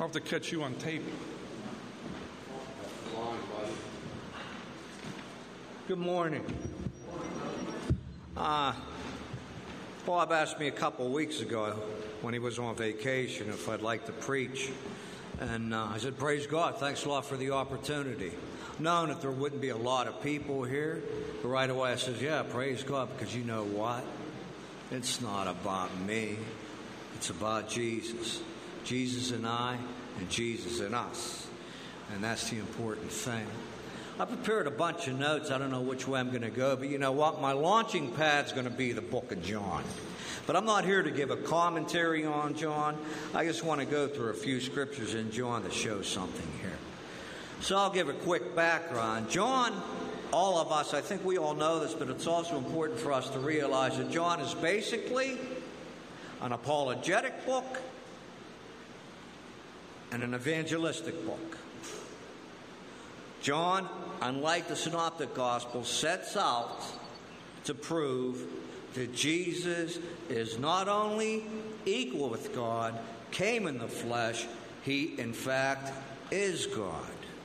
I'll have to catch you on tape. Good morning. Bob asked me a couple of weeks ago when he was on vacation if I'd like to preach. And I said, praise God, thanks a lot for the opportunity. Knowing that there wouldn't be a lot of people here, but right away I said, yeah, praise God, because you know what? It's not about me. It's about Jesus. Jesus and I, and Jesus and us. And that's the important thing. I prepared a bunch of notes. I don't know which way I'm going to go, but you know what? My launching pad's going to be the book of John. But I'm not here to give a commentary on John. I just want to go through a few scriptures in John that show something here. So I'll give a quick background. John, all of us, I think we all know this, but it's also important for us to realize that John is basically an apologetic book and an evangelistic book. John, unlike the Synoptic Gospels, sets out to prove that Jesus is not only equal with God, came in the flesh, he in fact is God.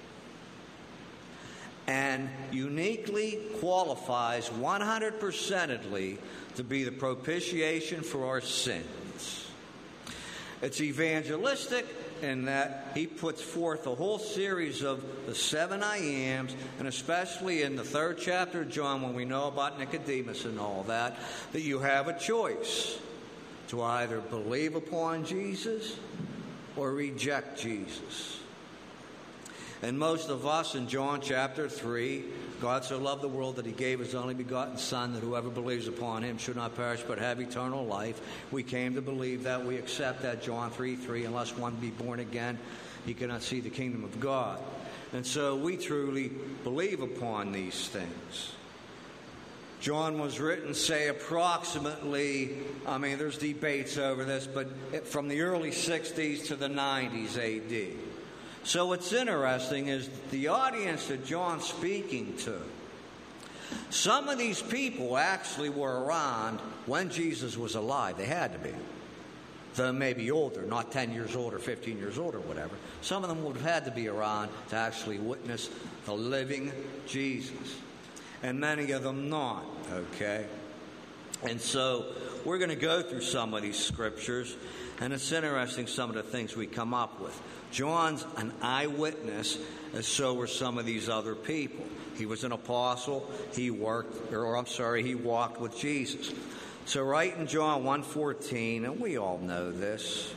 And uniquely qualifies 100%edly to be the propitiation for our sins. It's evangelistic in that he puts forth a whole series of the 7 I Ams, and especially in the 3rd chapter of John, when we know about Nicodemus and all that, that you have a choice to either believe upon Jesus or reject Jesus. And most of us in John chapter 3, God so loved the world that he gave his only begotten Son, that whoever believes upon him should not perish but have eternal life. We came to believe that. We accept that. John 3:3, unless one be born again, he cannot see the kingdom of God. And so we truly believe upon these things. John was written, say, approximately, there's debates over this, but from the early 60s to the 90s A.D. So what's interesting is the audience that John's speaking to. Some of these people actually were around when Jesus was alive. They had to be. Though maybe older, not 10 years old or 15 years old or whatever. Some of them would have had to be around to actually witness the living Jesus. And many of them not, okay? And so we're going to go through some of these scriptures, and it's interesting some of the things we come up with. John's an eyewitness, and so were some of these other people. He was an apostle. He walked with Jesus. So right in John 1:14, and we all know this.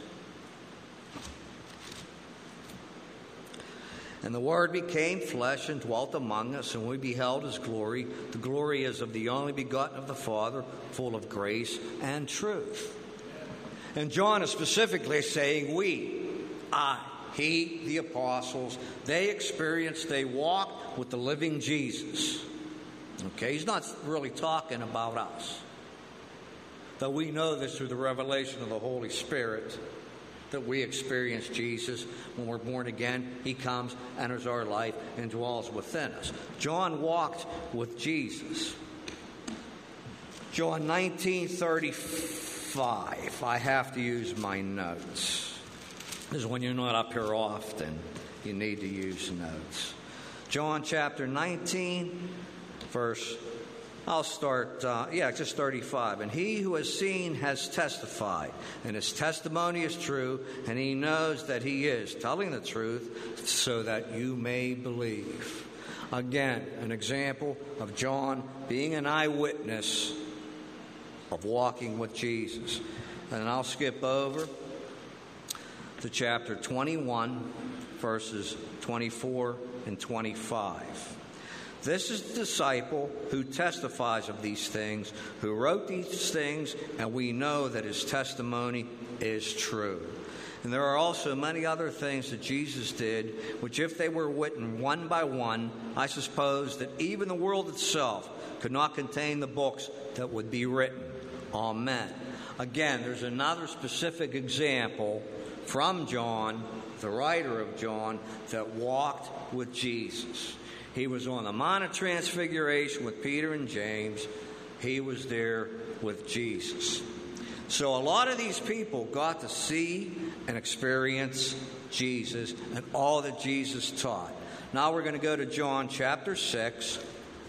And the Word became flesh and dwelt among us, and we beheld his glory. The glory is of the only begotten of the Father, full of grace and truth. And John is specifically saying he, the apostles, they walked with the living Jesus. Okay, he's not really talking about us. Though we know this through the revelation of the Holy Spirit, that we experience Jesus when we're born again. He comes, enters our life, and dwells within us. John walked with Jesus. John 19:35. I have to use my notes. Because when you're not up here often, you need to use notes. John chapter 19, verse, I'll start, just 35. And he who has seen has testified, and his testimony is true, and he knows that he is telling the truth so that you may believe. Again, an example of John being an eyewitness of walking with Jesus. And I'll skip over to chapter 21, verses 24 and 25. This is the disciple who testifies of these things, who wrote these things, and we know that his testimony is true. And there are also many other things that Jesus did, which if they were written one by one, I suppose that even the world itself could not contain the books that would be written. Amen. Again, there's another specific example from John, the writer of John, that walked with Jesus. He was on the Mount of Transfiguration with Peter and James. He was there with Jesus. So a lot of these people got to see and experience Jesus and all that Jesus taught. Now we're going to go to John chapter 6.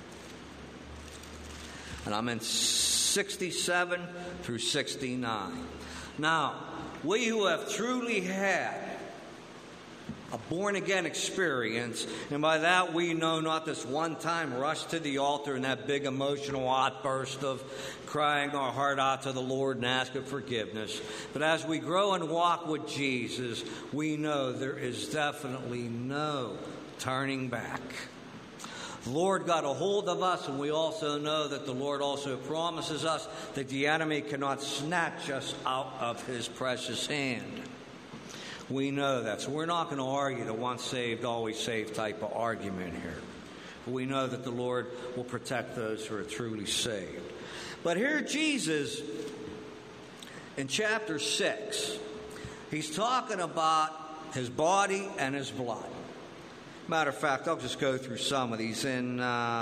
And I'm in 67 through 69. Now, we who have truly had a born-again experience, and by that we know not this one-time rush to the altar and that big emotional outburst of crying our heart out to the Lord and asking forgiveness. But as we grow and walk with Jesus, we know there is definitely no turning back. The Lord got a hold of us, and we also know that the Lord also promises us that the enemy cannot snatch us out of his precious hand. We know that. So we're not going to argue the once saved, always saved type of argument here. But we know that the Lord will protect those who are truly saved. But here Jesus, in chapter 6, he's talking about his body and his blood. Matter of fact, I'll just go through some of these in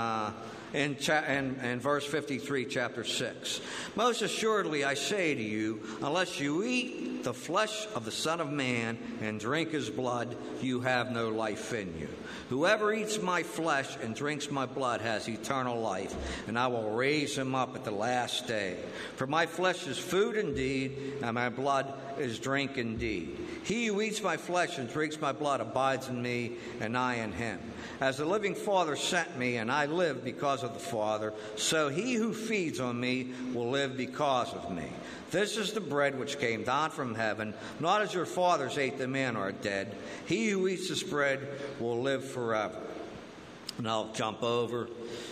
verse 53, chapter 6. Most assuredly, I say to you, unless you eat the flesh of the Son of Man and drink his blood, you have no life in you. Whoever eats my flesh and drinks my blood has eternal life, and I will raise him up at the last day. For my flesh is food indeed, and my blood is drink indeed. He who eats my flesh and drinks my blood abides in me, and I in him. As the living Father sent me, and I live because of the Father, so he who feeds on me will live because of me. This is the bread which came down from heaven, not as your fathers ate them and are dead. He who eats this bread will live forever. And I'll jump over.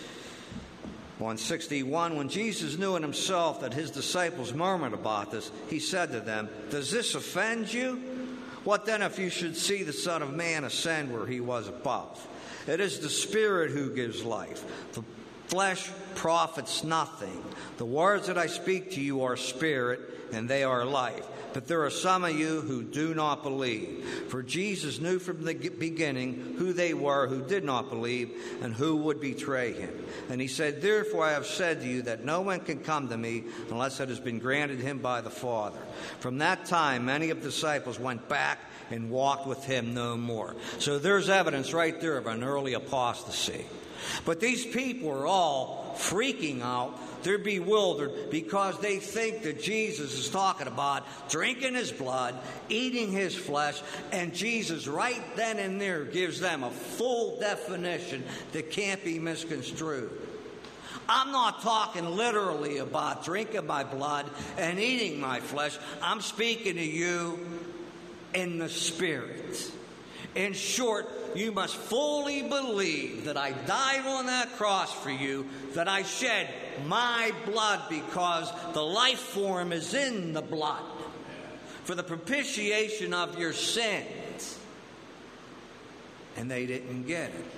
161, when Jesus knew in himself that his disciples murmured about this, he said to them, does this offend you? What then if you should see the Son of Man ascend where he was above? It is the Spirit who gives life. The flesh profits nothing. The words that I speak to you are spirit, and they are life. But there are some of you who do not believe. For Jesus knew from the beginning who they were who did not believe and who would betray him. And he said, therefore I have said to you that no one can come to me unless it has been granted him by the Father. From that time, many of the disciples went back and walked with him no more. So there's evidence right there of an early apostasy. But these people are all freaking out. They're bewildered because they think that Jesus is talking about drinking his blood, eating his flesh, and Jesus right then and there gives them a full definition that can't be misconstrued. I'm not talking literally about drinking my blood and eating my flesh. I'm speaking to you in the Spirit. In short, you must fully believe that I died on that cross for you, that I shed my blood because the life form is in the blood for the propitiation of your sins. And they didn't get it.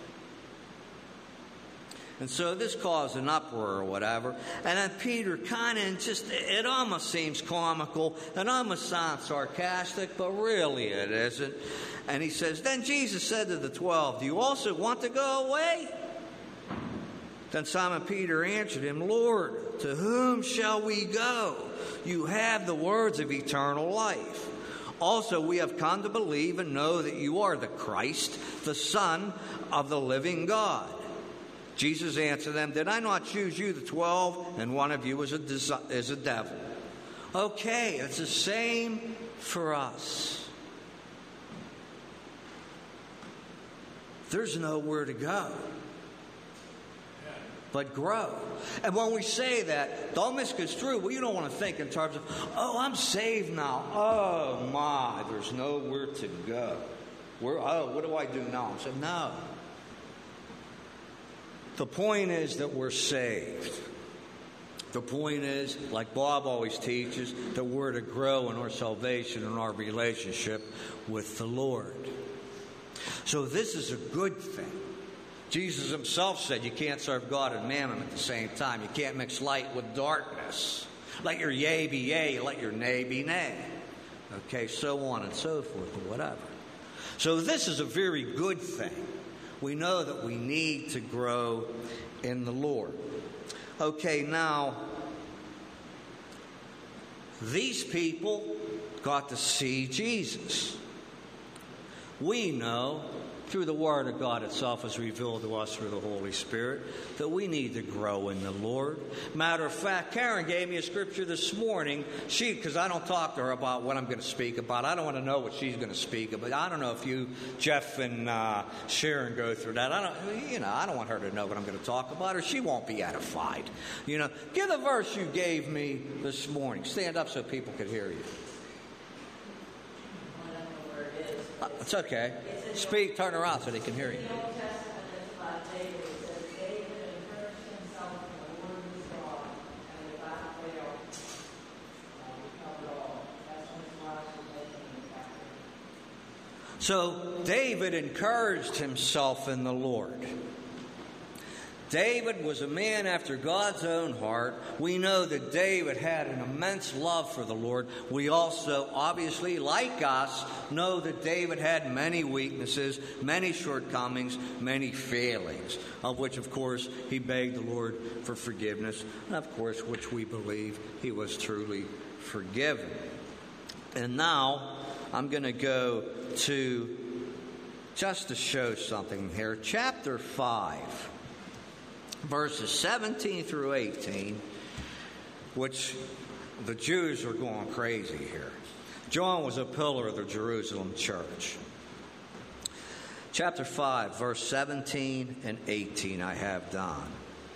And so this caused an uproar or whatever. And then Peter kind of it almost seems comical. It almost sounds sarcastic, but really it isn't. And he says, then Jesus said to the 12, do you also want to go away? Then Simon Peter answered him, Lord, to whom shall we go? You have the words of eternal life. Also, we have come to believe and know that you are the Christ, the Son of the living God. Jesus answered them, did I not choose you, the 12, and one of you is a devil? Okay, it's the same for us. There's nowhere to go but grow. And when we say that, don't misconstrue. We don't want to think in terms of, oh, I'm saved now. Oh, my, there's nowhere to go. What do I do now? I said, no. The point is that we're saved. The point is, like Bob always teaches, that we're to grow in our salvation and our relationship with the Lord. So this is a good thing. Jesus himself said you can't serve God and mammon at the same time. You can't mix light with darkness. Let your yea be yea, let your nay be nay. Okay, so on and so forth, or whatever. So this is a very good thing. We know that we need to grow in the Lord. Okay, now, These people got to see Jesus. We know through the Word of God itself as revealed to us through the Holy Spirit that we need to grow in the Lord. Matter of fact, Karen gave me a scripture this morning. Because I don't talk to her about what I'm going to speak about. I don't want to know what she's going to speak about. I don't know if you, Jeff and Sharon go through that. I don't want her to know what I'm going to talk about, or she won't be edified. Give the verse you gave me this morning. Stand up so people could hear you. It's okay. Speak, turn around so they can hear you. In the Old Testament, it's about David. It says, David encouraged himself in the Lord his God, and without fail, recovered all. That's when his life was taken into captivity. So David encouraged himself in the Lord. David was a man after God's own heart. We know that David had an immense love for the Lord. We also, obviously, like us, know that David had many weaknesses, many shortcomings, many failings, of which, of course, he begged the Lord for forgiveness, and, of course, which we believe he was truly forgiven. And now I'm going to go to, just to show something here, chapter 5. Verses 17 through 18, which the Jews are going crazy here. John was a pillar of the Jerusalem church. Chapter 5, verse 17 and 18 I have down.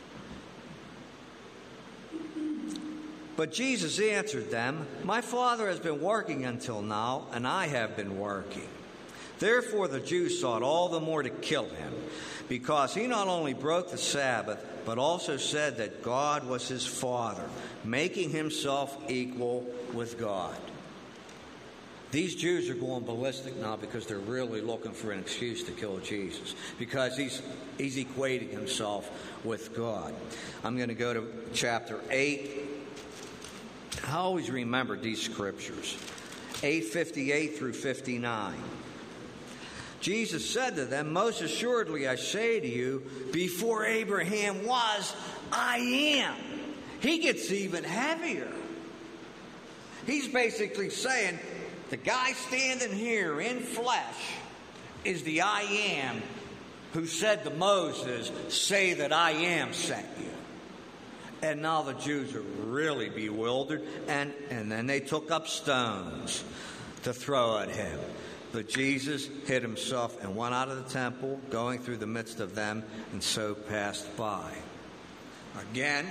But Jesus answered them, "My Father has been working until now, and I have been working." Therefore the Jews sought all the more to kill him, because he not only broke the Sabbath, but also said that God was his Father, making himself equal with God. These Jews are going ballistic now because they're really looking for an excuse to kill Jesus, because he's equating himself with God. I'm going to go to chapter 8. I always remember these scriptures. 8:58 through 59. Jesus said to them, "Most assuredly I say to you, before Abraham was, I am." He gets even heavier. He's basically saying, the guy standing here in flesh is the I am who said to Moses, "Say that I am sent you." And now the Jews are really bewildered, and then they took up stones to throw at him. But Jesus hid himself and went out of the temple, going through the midst of them, and so passed by. Again,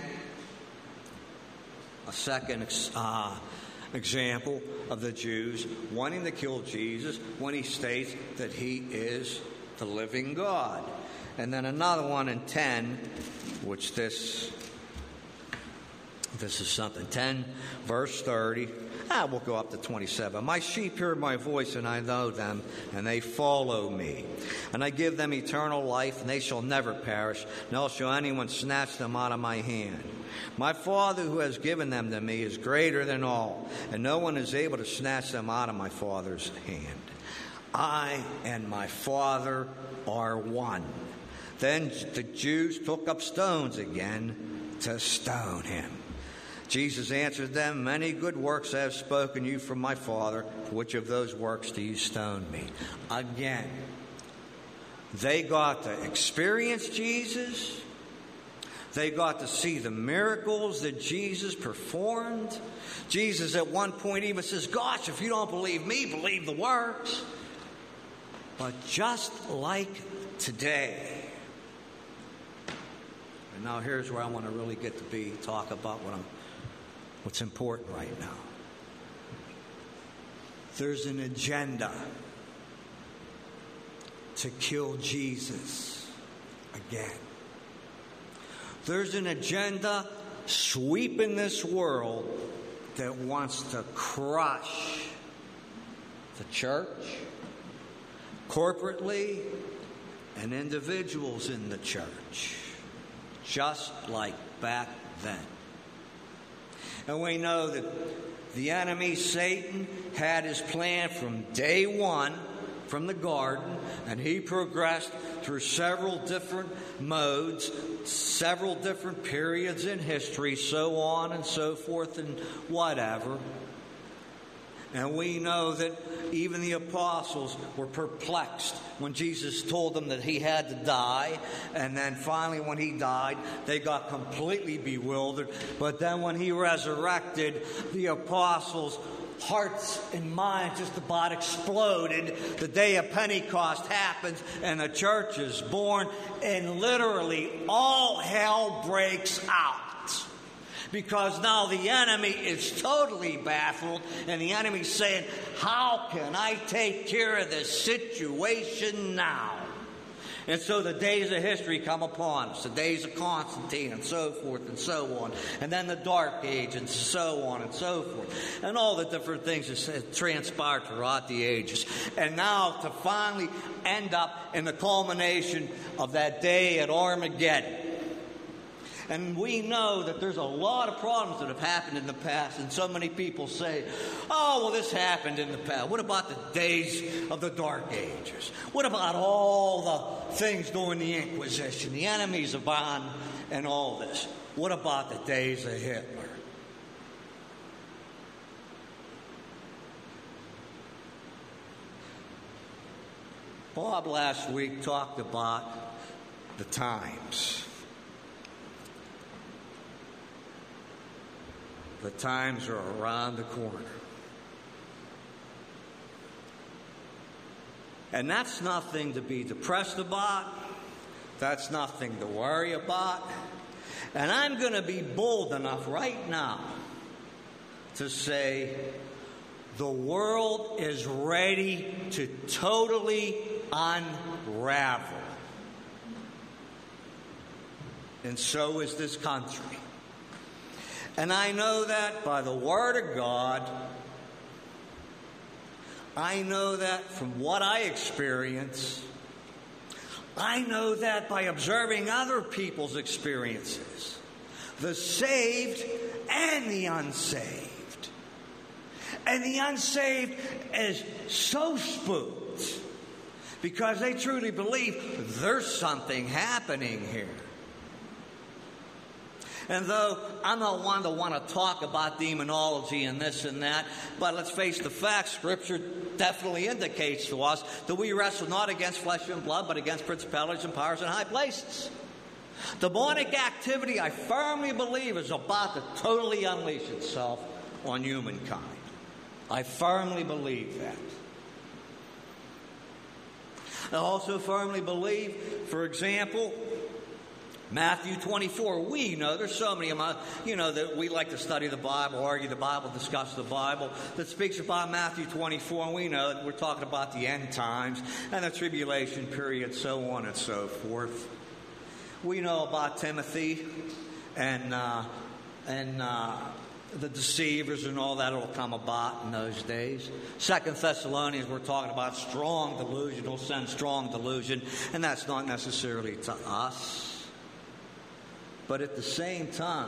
a second example of the Jews wanting to kill Jesus when he states that he is the living God. And then another one in 10, which this is something. 10, verse 30. We'll go up to 27. "My sheep hear my voice, and I know them, and they follow me. And I give them eternal life, and they shall never perish, nor shall anyone snatch them out of my hand. My Father who has given them to me is greater than all, and no one is able to snatch them out of my Father's hand. I and my Father are one." Then the Jews took up stones again to stone him. Jesus answered them, "Many good works I have spoken you from my Father. For which of those works do you stone me?" Again, they got to experience Jesus. They got to see the miracles that Jesus performed. Jesus at one point even says, "Gosh, if you don't believe me, believe the works." But just like today, and now here's where I want to really get to talk about what's important right now. There's an agenda to kill Jesus again. There's an agenda sweeping this world that wants to crush the church, corporately, and individuals in the church, just like back then. And we know that the enemy, Satan, had his plan from day one from the garden, and he progressed through several different modes, several different periods in history, so on and so forth and whatever. And we know that even the apostles were perplexed when Jesus told them that he had to die. And then finally when he died, they got completely bewildered. But then when he resurrected, the apostles' hearts and minds just about exploded. The day of Pentecost happens and the church is born. And literally all hell breaks out. Because now the enemy is totally baffled, and the enemy's saying, how can I take care of this situation now? And so the days of history come upon us, the days of Constantine and so forth and so on, and then the Dark Age and so on and so forth, and all the different things that transpired throughout the ages. And now to finally end up in the culmination of that day at Armageddon. And we know that there's a lot of problems that have happened in the past, and so many people say, oh, well, this happened in the past. What about the days of the Dark Ages? What about all the things during the Inquisition, the enemies of Bonn and all this? What about the days of Hitler? Bob last week talked about the times. The times are around the corner. And that's nothing to be depressed about. That's nothing to worry about. And I'm going to be bold enough right now to say the world is ready to totally unravel. And so is this country. And I know that by the Word of God. I know that from what I experience. I know that by observing other people's experiences. The saved and the unsaved. And the unsaved is so spooked because they truly believe there's something happening here. And though I'm not one to want to talk about demonology and this and that, but let's face the facts, Scripture definitely indicates to us that we wrestle not against flesh and blood, but against principalities and powers in high places. Demonic activity, I firmly believe, is about to totally unleash itself on humankind. I firmly believe that. I also firmly believe, for example, Matthew 24, we know there's so many of them, that we like to study the Bible, argue the Bible, discuss the Bible, that speaks about Matthew 24, and we know that we're talking about the end times and the tribulation period, so on and so forth. We know about Timothy and the deceivers and all that will come about in those days. 2 Thessalonians, we're talking about strong delusion, will send strong delusion, and that's not necessarily to us. But at the same time,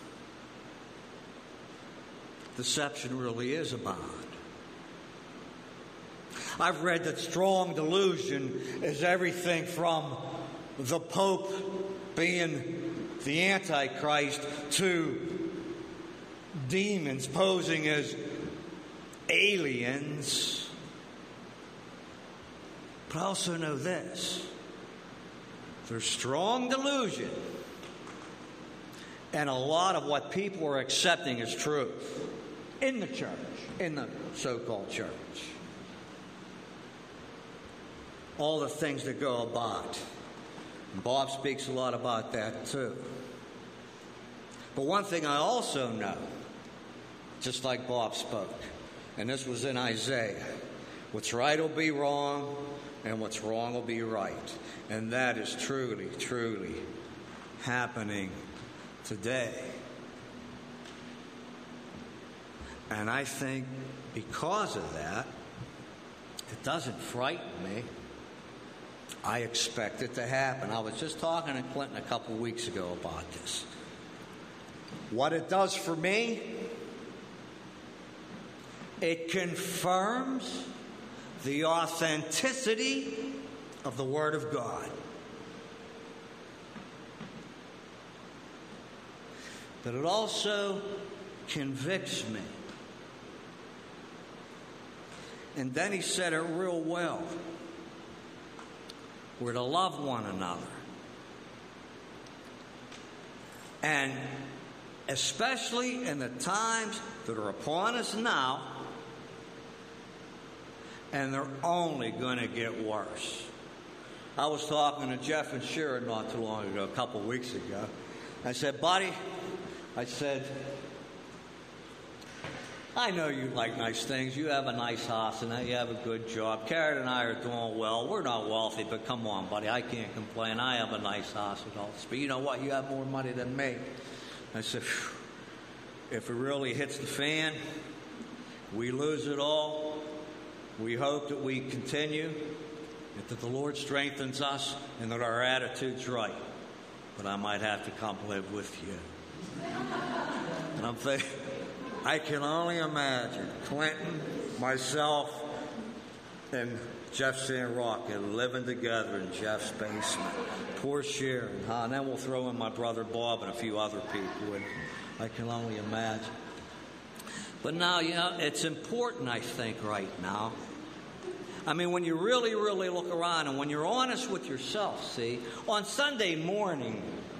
deception really is abound. I've read that strong delusion is everything from the Pope being the Antichrist to demons posing as aliens. But I also know this. There's strong delusion. And a lot of what people are accepting as truth in the church, in the so-called church. All the things that go about. And Bob speaks a lot about that too. But one thing I also know, just like Bob spoke, and this was in Isaiah, what's right will be wrong, and what's wrong will be right. And that is truly, truly happening today. And I think because of that, it doesn't frighten me. I expect it to happen. I was just talking to Clinton a couple weeks ago about this. What it does for me, it confirms the authenticity of the Word of God. But it also convicts me. And then he said it real well. We're to love one another. And especially in the times that are upon us now, and they're only going to get worse. I was talking to Jeff and Sharon not too long ago, a couple of weeks ago. I said, buddy, I know you like nice things. You have a nice house and you have a good job. Karen and I are doing well. We're not wealthy, but come on, buddy. I can't complain. I have a nice house and all this. But you know what? You have more money than me. I said, if it really hits the fan, we lose it all. We hope that we continue, that the Lord strengthens us, and that our attitude's right. But I might have to come live with you. And I'm thinking, I can only imagine Clinton, myself, and Jeff Sandrock living together in Jeff's basement. Poor Sharon, and then we'll throw in my brother Bob and a few other people, and I can only imagine. But now, it's important, I think, right now. I mean, when you really, really look around and when you're honest with yourself, see, on Sunday morning,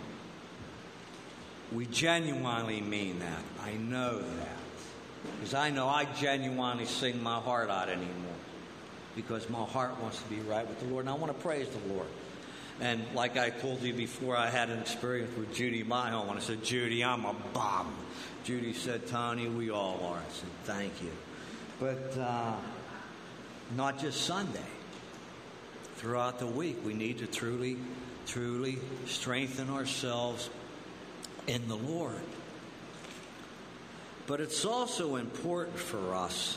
we genuinely mean that. I know that. Because I know I genuinely sing my heart out anymore. Because my heart wants to be right with the Lord. And I want to praise the Lord. And like I told you before, I had an experience with Judy my home. When I said, Judy, I'm a bum. Judy said, Tony, we all are. I said, thank you. But not just Sunday. Throughout the week, we need to truly, truly strengthen ourselves in the Lord. But it's also important for us.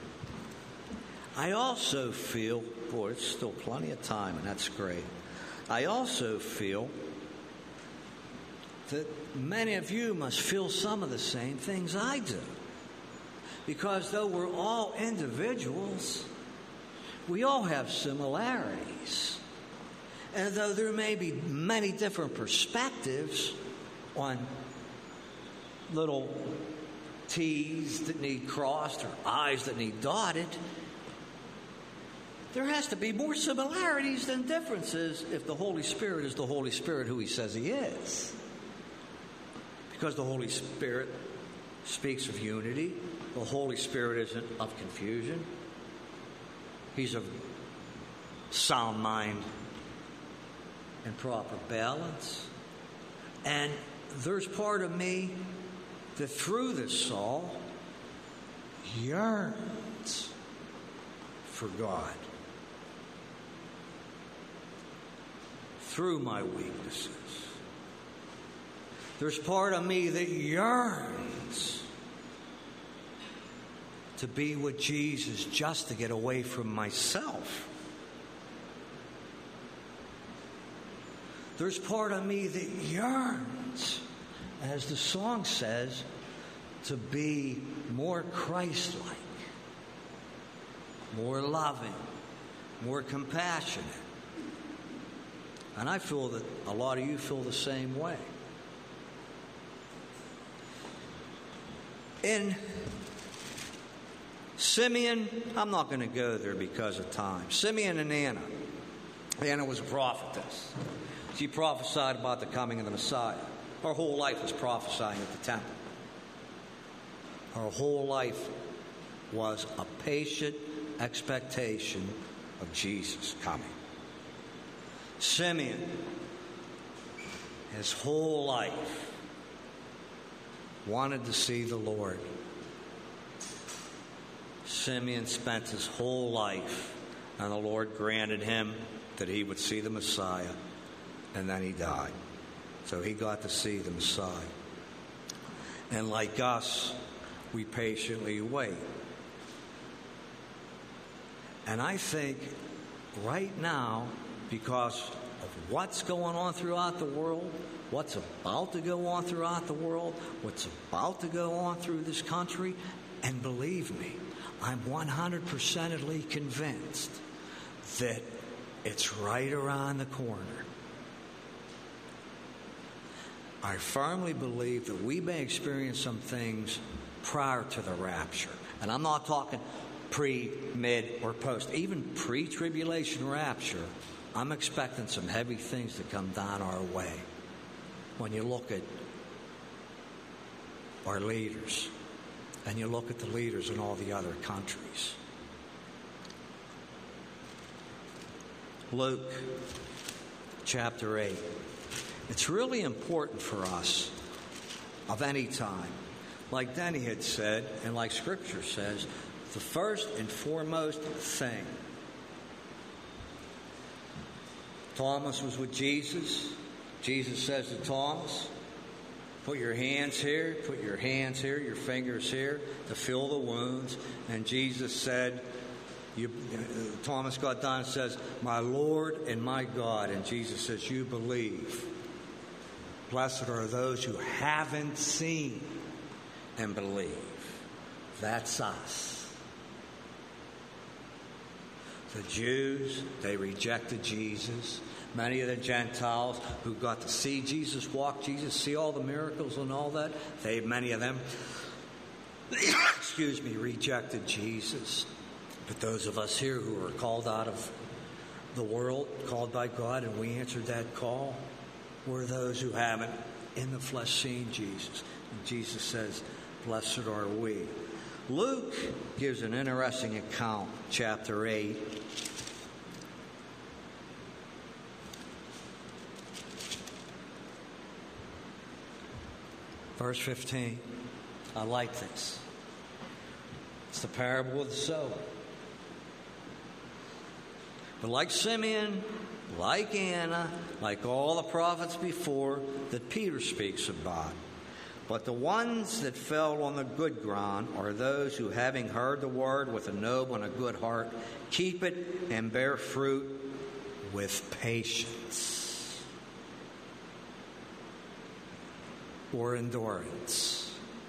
I also feel, boy, it's still plenty of time, and that's great. I also feel that many of you must feel some of the same things I do. Because though we're all individuals, we all have similarities. And though there may be many different perspectives on little T's that need crossed or I's that need dotted, there has to be more similarities than differences if the Holy Spirit is the Holy Spirit who He says He is. Because the Holy Spirit speaks of unity. The Holy Spirit isn't of confusion. He's of sound mind and proper balance. And there's part of me that through this Saul yearns for God. Through my weaknesses. There's part of me that yearns to be with Jesus just to get away from myself. There's part of me that yearns, as the song says, to be more Christ-like, more loving, more compassionate. And I feel that a lot of you feel the same way. In Simeon, I'm not going to go there because of time. Simeon and Anna. Anna was a prophetess. She prophesied about the coming of the Messiah. Her whole life was prophesying at the temple. Her whole life was a patient expectation of Jesus coming. Simeon, his whole life, wanted to see the Lord. Simeon spent his whole life, and the Lord granted him that he would see the Messiah, and then he died. So he got to see the Messiah. And like us, we patiently wait. And I think right now, because of what's going on throughout the world, what's about to go on throughout the world, what's about to go on through this country, and believe me, I'm 100%ly convinced that it's right around the corner. I firmly believe that we may experience some things prior to the rapture. And I'm not talking pre, mid, or post. Even pre-tribulation rapture, I'm expecting some heavy things to come down our way. When you look at our leaders, and you look at the leaders in all the other countries. Luke chapter 8. It's really important for us of any time. Like Denny had said, and like Scripture says, the first and foremost thing. Thomas was with Jesus. Jesus says to Thomas, put your hands here, put your hands here, your fingers here to feel the wounds. And Jesus said, Thomas got down and says, my Lord and my God. And Jesus says, you believe. Blessed are those who haven't seen and believe. That's us. The Jews, they rejected Jesus. Many of the Gentiles who got to see Jesus, walk Jesus, see all the miracles and all that, many of them, rejected Jesus. But those of us here who are called out of the world, called by God, and we answered that call, we're those who haven't in the flesh seen Jesus. And Jesus says, blessed are we. Luke gives an interesting account, chapter 8. Verse 15. I like this. It's the parable of the sower. But like Simeon, like Anna, like all the prophets before that Peter speaks about. But the ones that fell on the good ground are those who, having heard the word with a noble and a good heart, keep it and bear fruit with patience or endurance.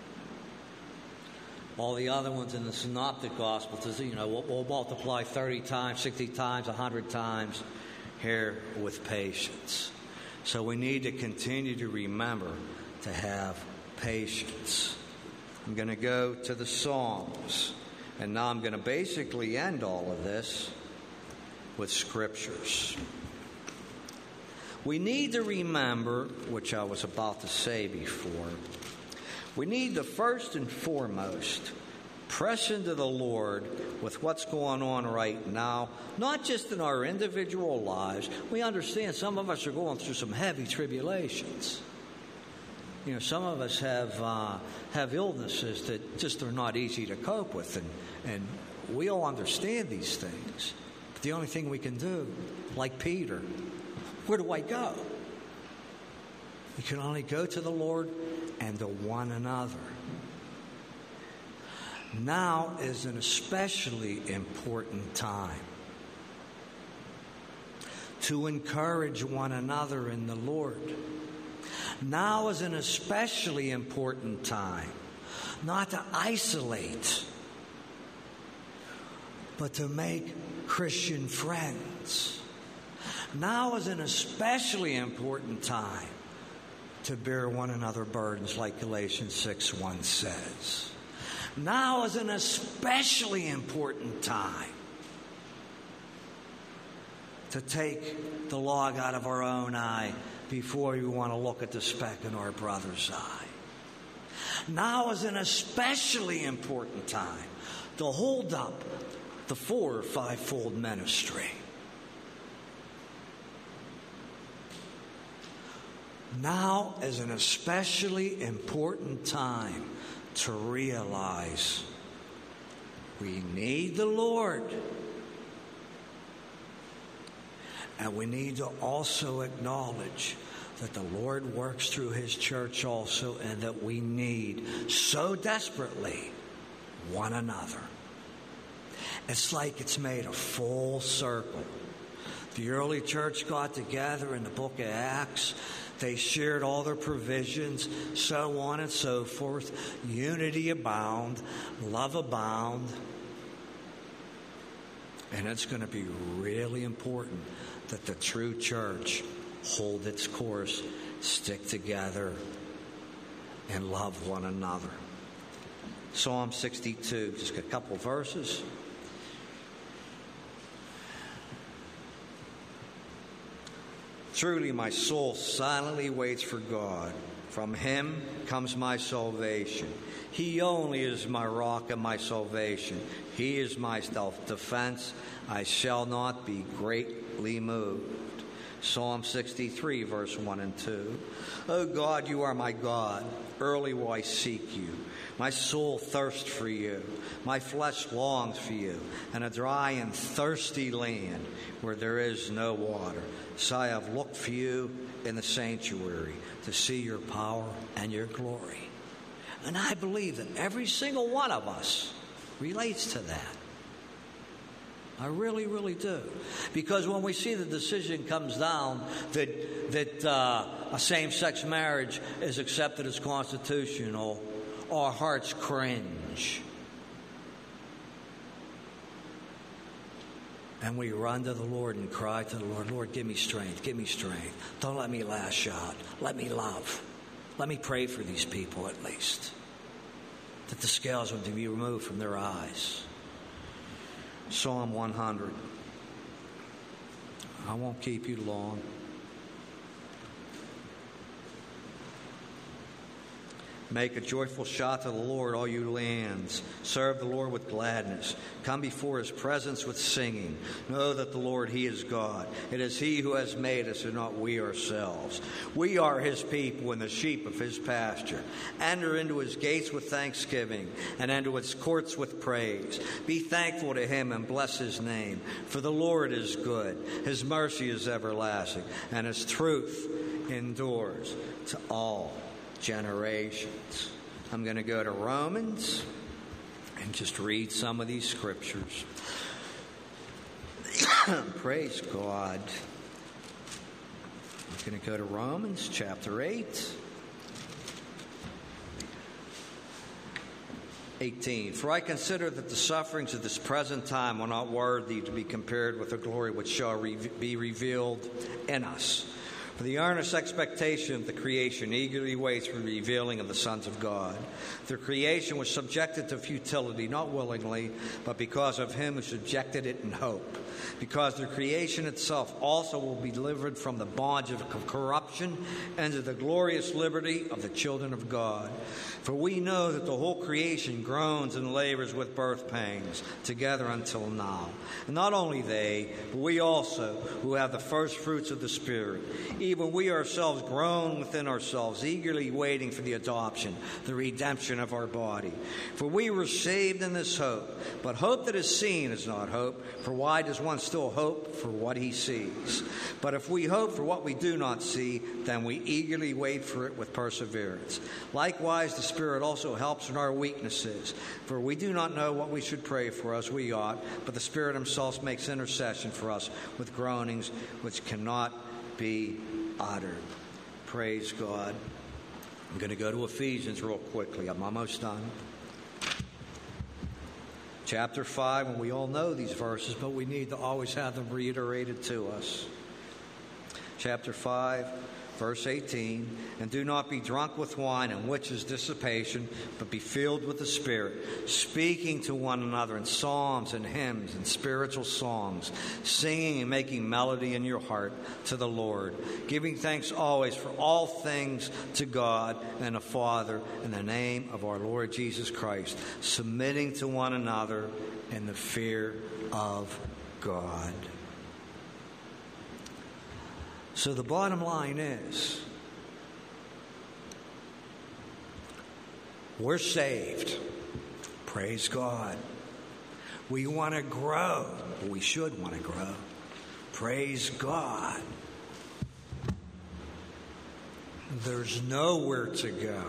All the other ones in the Synoptic Gospels, we'll multiply 30 times, 60 times, 100 times here with patience. So we need to continue to remember to have patience. I'm going to go to the Psalms. And now I'm going to basically end all of this with scriptures. We need to remember, which I was about to say before, we need to first and foremost press into the Lord with what's going on right now, not just in our individual lives. We understand some of us are going through some heavy tribulations. Some of us have illnesses that just are not easy to cope with, and we all understand these things. But the only thing we can do, like Peter, where do I go? You can only go to the Lord and to one another. Now is an especially important time to encourage one another in the Lord. Now is an especially important time not to isolate, but to make Christian friends. Now is an especially important time to bear one another burdens, like Galatians 6:1 says. Now is an especially important time to take the log out of our own eye before we want to look at the speck in our brother's eye. Now is an especially important time to hold up the 4 or 5-fold ministry. Now is an especially important time to realize we need the Lord. And we need to also acknowledge that the Lord works through His church also, and that we need so desperately one another. It's like it's made a full circle. The early church got together in the book of Acts. They shared all their provisions, so on and so forth. Unity abound, love abound. And it's going to be really important that the true church hold its course, stick together, and love one another. Psalm 62, just a couple verses. Truly my soul silently waits for God. From him comes my salvation. He only is my rock and my salvation. He is my self-defense. I shall not be greatly moved. Psalm 63, verse 1 and 2. O God, you are my God. Early will I seek you. My soul thirsts for you. My flesh longs for you, in a dry and thirsty land where there is no water. So I have looked for you in the sanctuary to see your power and your glory. And I believe that every single one of us relates to that. I really, really do. Because when we see the decision comes down that a same-sex marriage is accepted as constitutional, our hearts cringe. And we run to the Lord and cry to the Lord, Lord, give me strength, give me strength. Don't let me lash out. Let me love. Let me pray for these people at least, that the scales would be removed from their eyes. Psalm 100. I won't keep you long. Make a joyful shout to the Lord, all you lands. Serve the Lord with gladness. Come before his presence with singing. Know that the Lord, he is God. It is he who has made us and not we ourselves. We are his people and the sheep of his pasture. Enter into his gates with thanksgiving and into his courts with praise. Be thankful to him and bless his name. For the Lord is good. His mercy is everlasting, and his truth endures to all generations. I'm going to go to Romans and just read some of these scriptures. Praise God. I'm going to go to Romans chapter 8. 18. For I consider that the sufferings of this present time are not worthy to be compared with the glory which shall be revealed in us. For the earnest expectation of the creation eagerly waits for the revealing of the sons of God. The creation was subjected to futility, not willingly, but because of him who subjected it in hope. Because the creation itself also will be delivered from the bondage of corruption into the glorious liberty of the children of God. For we know that the whole creation groans and labors with birth pangs together until now. And not only they, but we also, who have the first fruits of the Spirit, even we ourselves groan within ourselves, eagerly waiting for the adoption, the redemption of our body. For we were saved in this hope. But hope that is seen is not hope, for why does one still hope for what he sees? But if we hope for what we do not see, then we eagerly wait for it with perseverance. Likewise, the Spirit also helps in our weaknesses, for we do not know what we should pray for as we ought, but the Spirit himself makes intercession for us with groanings which cannot be uttered. Praise God. I'm going to go to Ephesians real quickly. I'm almost done. Chapter 5, and we all know these verses, but we need to always have them reiterated to us. Chapter 5, verse 18, and do not be drunk with wine, in which is dissipation, but be filled with the Spirit, speaking to one another in psalms and hymns and spiritual songs, singing and making melody in your heart to the Lord, giving thanks always for all things to God and the Father in the name of our Lord Jesus Christ, submitting to one another in the fear of God. So the bottom line is, we're saved. Praise God. We want to grow. We should want to grow. Praise God. There's nowhere to go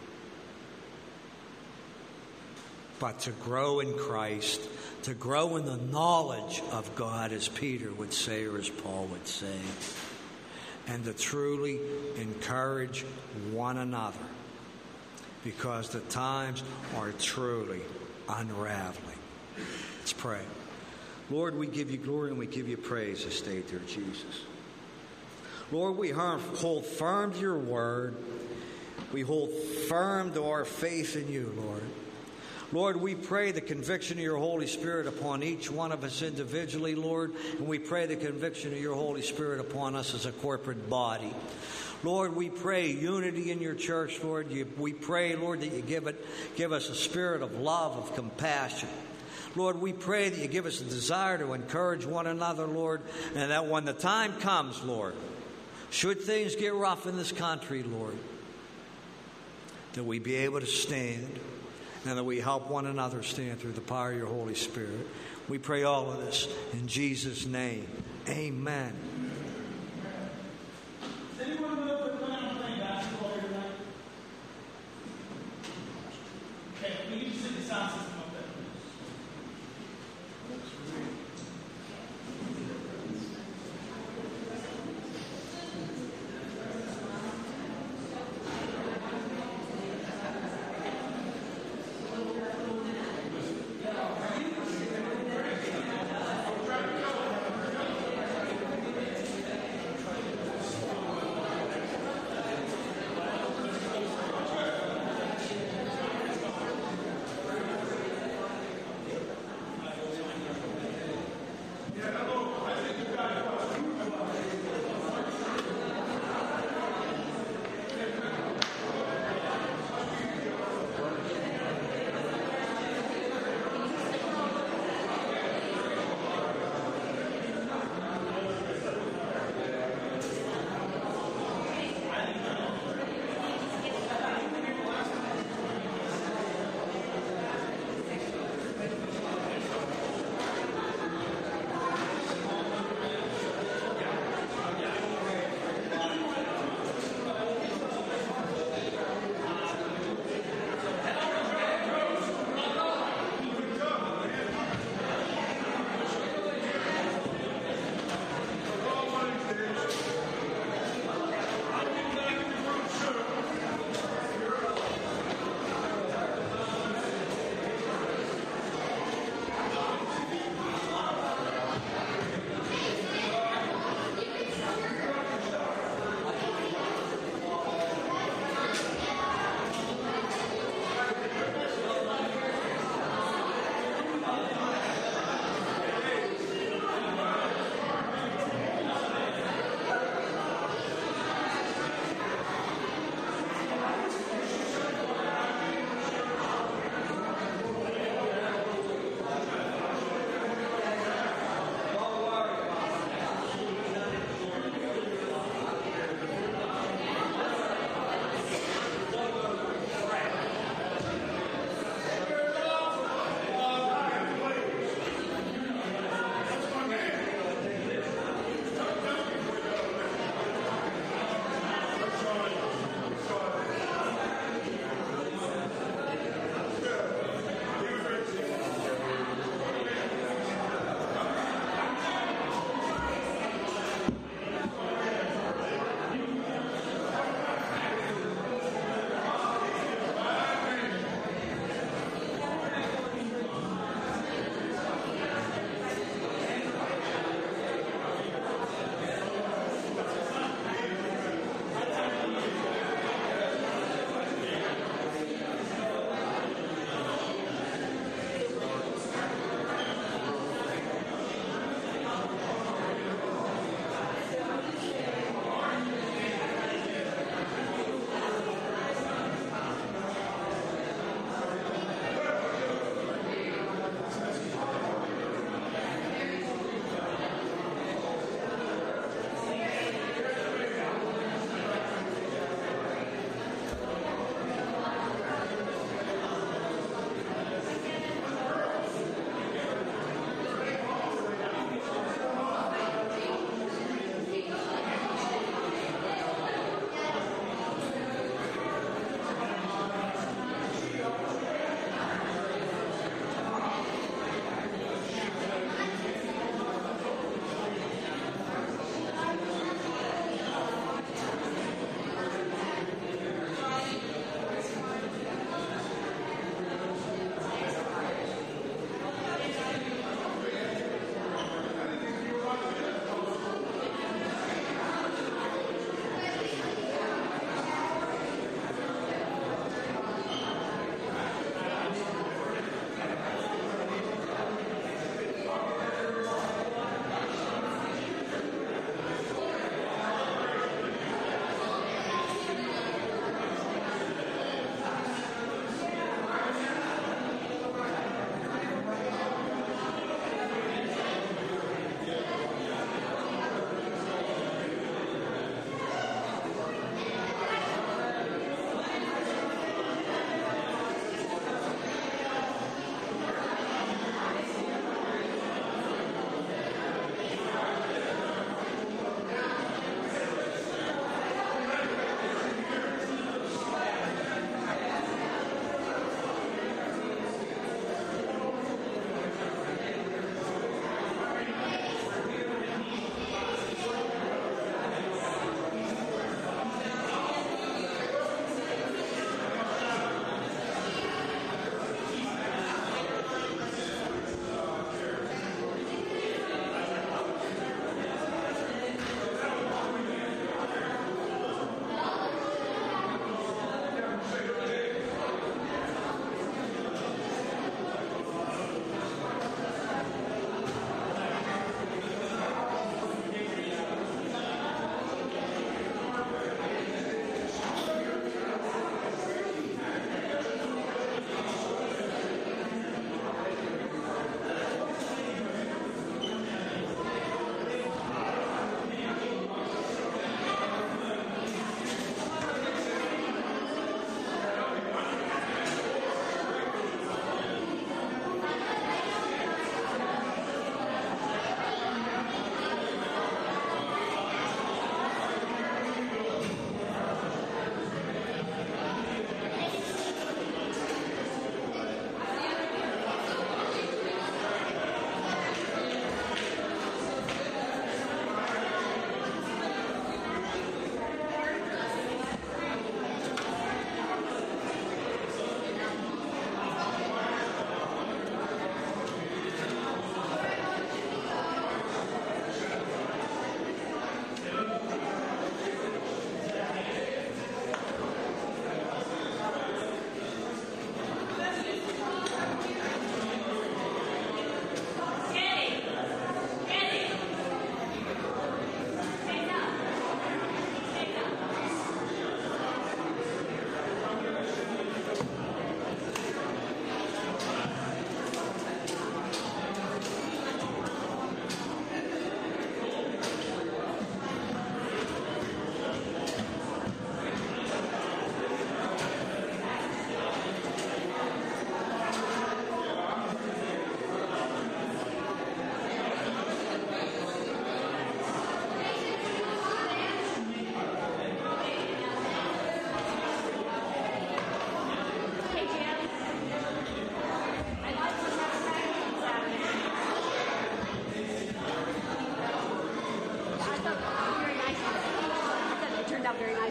but to grow in Christ, to grow in the knowledge of God, as Peter would say or as Paul would say, and to truly encourage one another, because the times are truly unraveling. Let's pray. Lord, we give you glory and we give you praise this day, dear Jesus. Lord, we hold firm to your word. We hold firm to our faith in you, Lord. Lord, we pray the conviction of your Holy Spirit upon each one of us individually, Lord, and we pray the conviction of your Holy Spirit upon us as a corporate body. Lord, we pray unity in your church, Lord. We pray, Lord, that you give us a spirit of love, of compassion. Lord, we pray that you give us a desire to encourage one another, Lord, and that when the time comes, Lord, should things get rough in this country, Lord, that we be able to stand and that we help one another stand through the power of your Holy Spirit. We pray all of this in Jesus' name. Amen. Does anyone know if we're planning on playing basketball here tonight? Okay, we need to set the sound system up there.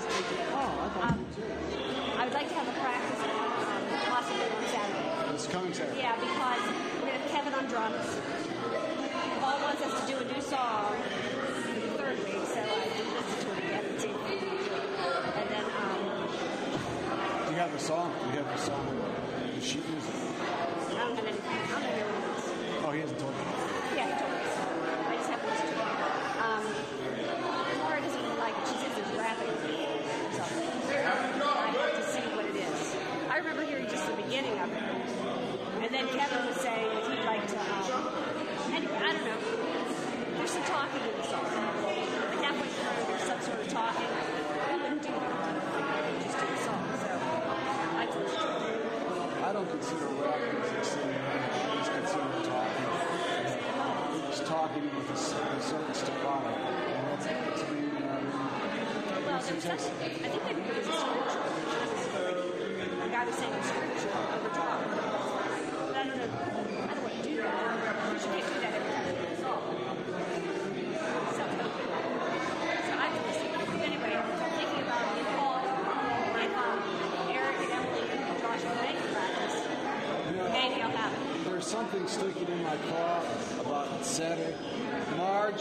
a big deal. Oh, I thought you too. I would like to have a practice possibly on Saturday. It's coming Saturday. Yeah, because we're going to have Kevin on drums. Paul wants us to do a new song for the third week, so I listened to it again and see if we can do it. And then, Do you have the song? Do you have the song? The sheet music? I don't have anything. I don't know what it is. Oh, he hasn't told you. Yeah, he told us. I just haven't listened to it. Laura doesn't really like it. She says it's rapping or something. I have to see what it is. I remember hearing just the beginning of it. And then Kevin was saying that he'd like to, anyway, I don't know. There's some talking in the song. Like halfway through, there's some sort of talking. We wouldn't do that. Just do the song. So I have to listen to it. I don't consider rap music singing. I just consider talking. It's talking with a certain staccato. And that's me, you know what I mean? Well, there was such, I think maybe there was a scripture. A guy was saying a scripture over top. But I don't know. I don't want to do that. You should do that every time you do a song. So I can listen. Anyway, I'm thinking about if Paul, if Eric and Emily and Josh will make practice, maybe I'll have it. There's something sticking in my craw about Saturday. Marge.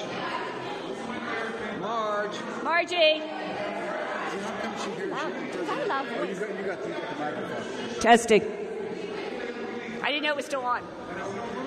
Margie! How come she hears you? I love Oh, voice. you got the microphone. Testing. I didn't know it was still on.